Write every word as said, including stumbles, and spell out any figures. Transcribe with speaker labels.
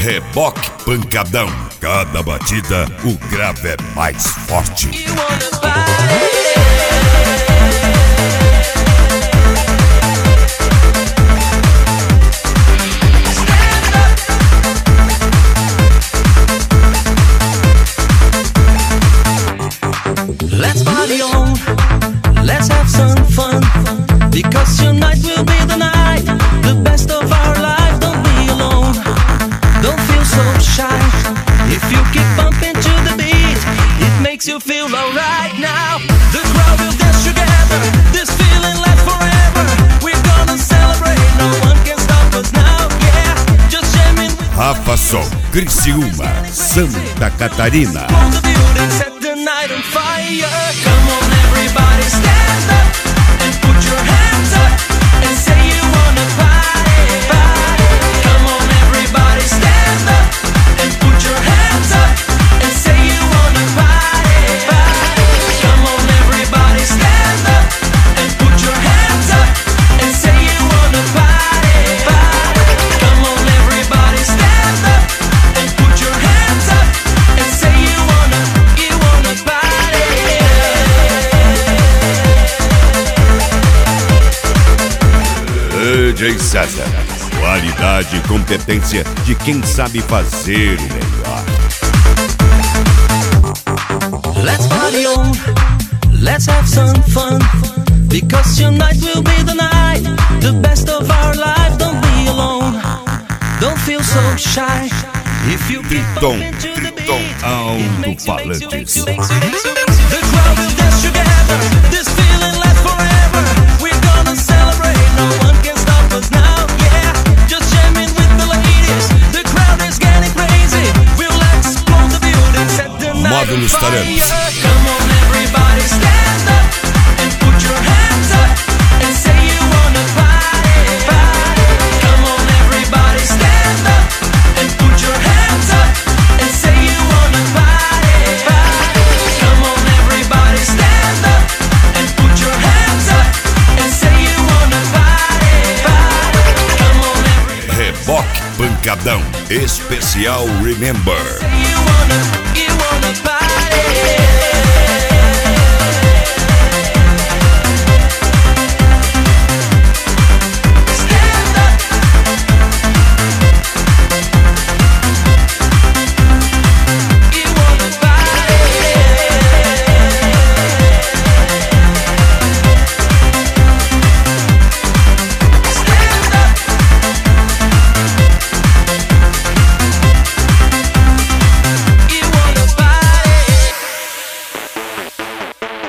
Speaker 1: Reboque Pancadão. Cada batida, o grave é mais forte.
Speaker 2: Let's party on, let's have some fun, because tonight will be the night, the best of our life. Don't be alone, don't feel so shy. If you keep bumping to the beat, it makes you feel alright now. The crowd will dance together, this feeling lasts forever. We're gonna celebrate, no one can stop us now, yeah. Just jamming with
Speaker 1: Rafa Som, Criciúma, Santa Catarina.
Speaker 2: on the building, set the night on fire. Come on everybody, stand up and put your hands up and say you wanna party, party. Come on everybody, stand up and put your hands up and say you wanna party, party. Come on everybody, stand up and put your hands up and say you wanna party, party. Come on everybody, stand up and put your hands up and say you wanna, you wanna party.
Speaker 1: D J César, qualidade e competência de quem sabe fazer o melhor.
Speaker 2: Let's party on, let's have some fun, because tonight will be the night, the best of our life. Don't be alone, don't feel so shy. If you keep
Speaker 1: Triton,
Speaker 2: bumping to the
Speaker 1: Triton,
Speaker 2: beat, it makes you, makes you, makes you,
Speaker 1: alto-falantes.
Speaker 2: makes you, makes you, makes you. The crowd will dance together, this feeling lasts forever. We're gonna celebrate, no one can stop us now, yeah. Just jamming with the ladies, the crowd is getting crazy. We'll explode the building, set the night on
Speaker 1: Módulos
Speaker 2: fire.
Speaker 1: Tarantos.
Speaker 2: Come on everybody, stand up and put your hands up and say you wanna party, party. Come on everybody, stand up and put your hands up and say you wanna party, party. Come on everybody, stand up and put your hands up and say you wanna party, party. Come on everybody,
Speaker 1: Reboque Pancadão, especial Remember.
Speaker 2: say you wanna, you wanna party.